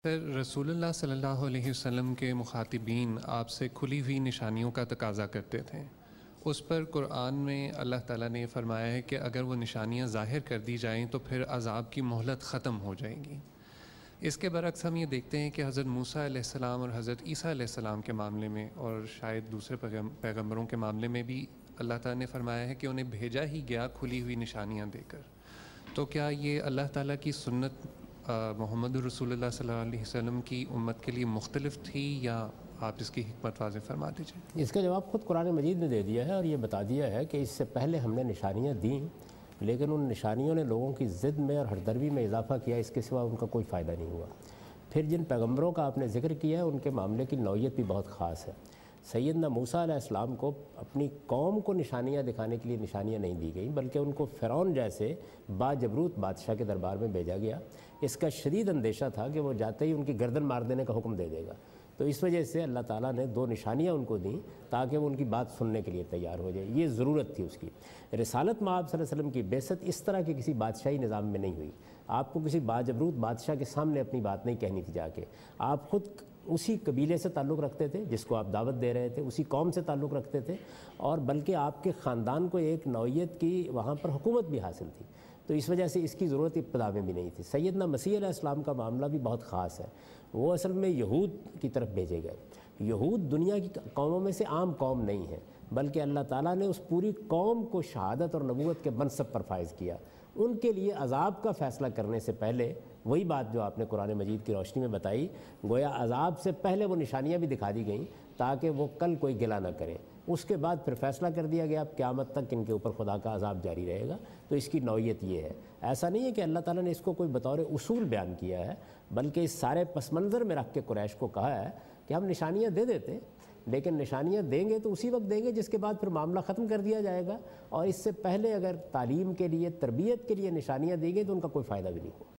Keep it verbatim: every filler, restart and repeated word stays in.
سر، رسول اللہ صلی اللہ علیہ وسلم کے مخاطبین آپ سے کھلی ہوئی نشانیوں کا تقاضا کرتے تھے۔ اس پر قرآن میں اللہ تعالیٰ نے فرمایا ہے کہ اگر وہ نشانیاں ظاہر کر دی جائیں تو پھر عذاب کی مہلت ختم ہو جائے گی۔ اس کے برعکس ہم یہ دیکھتے ہیں کہ حضرت موسیٰ علیہ السلام اور حضرت عیسیٰ علیہ السلام کے معاملے میں اور شاید دوسرے پیغمبروں کے معاملے میں بھی اللہ تعالیٰ نے فرمایا ہے کہ انہیں بھیجا ہی گیا کھلی ہوئی نشانیاں دے کر۔ تو کیا یہ اللہ تعالیٰ کی سنت محمد رسول اللہ صلی اللہ علیہ وسلم کی امت کے لیے مختلف تھی، یا آپ اس کی حکمت واضح فرما دیجیے؟ اس کا جواب خود قرآن مجید نے دے دیا ہے، اور یہ بتا دیا ہے کہ اس سے پہلے ہم نے نشانیاں دیں، لیکن ان نشانیوں نے لوگوں کی ضد میں اور ہردرمی میں اضافہ کیا، اس کے سوا ان کا کوئی فائدہ نہیں ہوا۔ پھر جن پیغمبروں کا آپ نے ذکر کیا ہے ان کے معاملے کی نوعیت بھی بہت خاص ہے۔ سیدنا موسیٰ علیہ السلام کو اپنی قوم کو نشانیاں دکھانے کے لیے نشانیاں نہیں دی گئیں، بلکہ ان کو فرعون جیسے باجبروت بادشاہ کے دربار میں بھیجا گیا۔ اس کا شدید اندیشہ تھا کہ وہ جاتے ہی ان کی گردن مار دینے کا حکم دے دے گا، تو اس وجہ سے اللہ تعالیٰ نے دو نشانیاں ان کو دیں تاکہ وہ ان کی بات سننے کے لیے تیار ہو جائے۔ یہ ضرورت تھی اس کی۔ رسالت میں آپ صلی اللہ علیہ وسلم کی بعثت اس طرح کے کسی بادشاہی نظام میں نہیں ہوئی۔ آپ کو کسی باجبروت بادشاہ کے سامنے اپنی بات نہیں کہنی تھی جا کے۔ آپ خود اسی قبیلے سے تعلق رکھتے تھے جس کو آپ دعوت دے رہے تھے، اسی قوم سے تعلق رکھتے تھے، اور بلکہ آپ کے خاندان کو ایک نوعیت کی وہاں پر حکومت بھی حاصل تھی، تو اس وجہ سے اس کی ضرورت ابتدا میں بھی نہیں تھی۔ سیدنا مسیح علیہ السلام کا معاملہ بھی بہت خاص ہے۔ وہ اصل میں یہود کی طرف بھیجے گئے۔ یہود دنیا کی قوموں میں سے عام قوم نہیں ہے، بلکہ اللہ تعالیٰ نے اس پوری قوم کو شہادت اور نبوت کے منصب پر فائز کیا۔ ان کے لیے عذاب کا فیصلہ کرنے سے پہلے وہی بات جو آپ نے قرآن مجید کی روشنی میں بتائی، گویا عذاب سے پہلے وہ نشانیاں بھی دکھا دی گئیں تاکہ وہ کل کوئی گلہ نہ کریں۔ اس کے بعد پھر فیصلہ کر دیا گیا اب قیامت تک ان کے اوپر خدا کا عذاب جاری رہے گا۔ تو اس کی نوعیت یہ ہے، ایسا نہیں ہے کہ اللہ تعالیٰ نے اس کو کوئی بطور اصول بیان کیا ہے، بلکہ اس سارے پس منظر میں رکھ کے قریش کو کہا ہے کہ ہم نشانیاں دے دیتے، لیکن نشانیاں دیں گے تو اسی وقت دیں گے جس کے بعد پھر معاملہ ختم کر دیا جائے گا، اور اس سے پہلے اگر تعلیم کے لیے، تربیت کے لیے نشانیاں دی گئی تو ان کا کوئی فائدہ بھی نہیں ہوگا۔